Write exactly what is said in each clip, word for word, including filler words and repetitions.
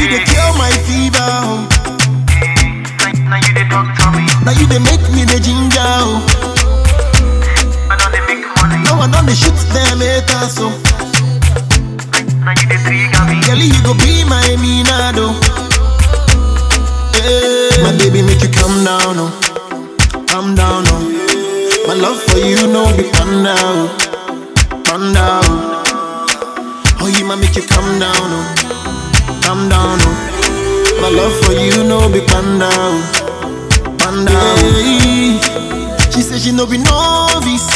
you they cure my fever. Oh. Now you the doctor me. Now you they make me the ginger. Oh. I know they make money. Now I don't they shoot them haters. So now you the trigger me. girl, you go be my minado. Yeah. My baby make you calm down, oh. Calm down, oh. My love for you no be panda, oh. Panda, oh. Oh, you might make you calm down, oh. Calm down, oh. My love for you no be panda, oh. Panda, oh. She say she no be novice.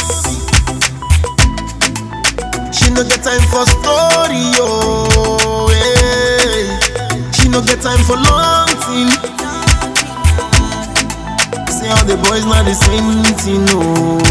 She no get time for story, oh. Yeah. She no get time for long thing. Say all the boys not the same thing, no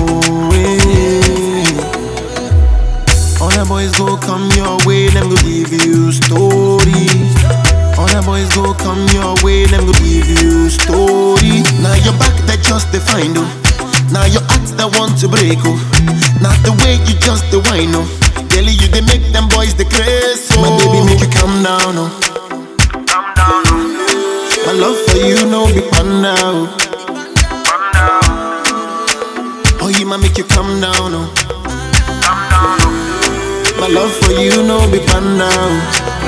way. All the boys go come your way, them go give you story. All the boys go come your way, them go give you story. Now your back that just defined, oh. Now your act that want to break, oh. Not the way you just the wine, oh. Girl, you they make them boys the craze, oh. My baby make you calm down, oh. Calm down, oh. My love for you no be panda, oh. Calm down, Oh, you might make you calm down, oh. calm down, oh. My love for you no be panda, oh.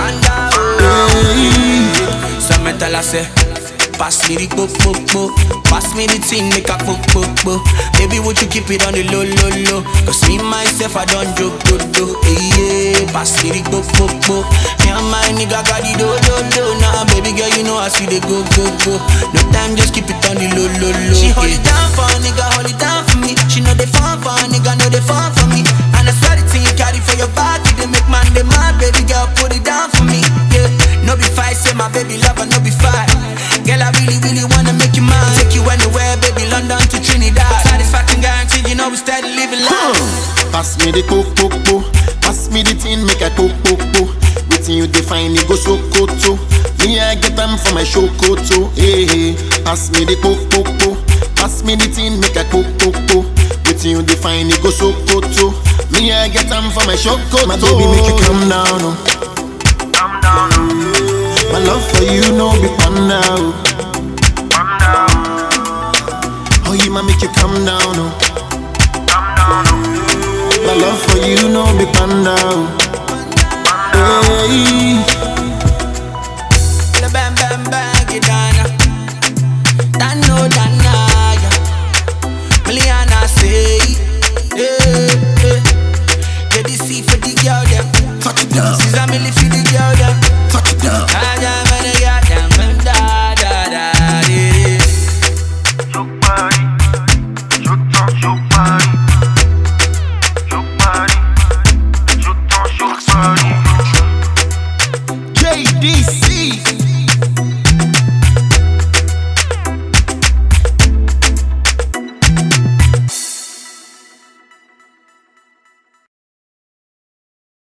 Hey. So me tell her say, pass me the book, book, book. Pass me the thing, make a book, book, book. Baby, would you keep it on the low, low, low? Cause me, myself, I don't joke, do, do. Hey, yeah, pass me the book, book, book. Me and my nigga got the do, do, do. Nah, baby girl, you know I see the go, go, go. No time, just keep it on the low, low, low. She hold it down for a nigga, hold it down for me. She know they fall for a nigga, know they fall for me. And I swear the thing you carry for your body, they make man, they mad. Baby girl, put it down for me, yeah. No be fight, say my baby lover, no be fight. Girl, I really, really wanna make you mine. Take you anywhere, baby, London to Trinidad. Satisfaction guaranteed, you know we steady living life. Hmm. Pass me the coke, coke, coke. Pass me the tin, make a coke, coke, coke. Waiting you define, it go so koto. Me, I get them for my show koto. Hey, hey. Pass me the coke, coke, coke. Pass me the tin, make a coke, coke, coke. Waiting you define, it go so koto. Me, I get them for my show koto. My baby, make you calm down, oh. Calm down, oh. My love for you no be panda, oh. Calm down, Oh, you might make you calm down, oh. calm down, oh. My love for you no be panda, oh. Hey.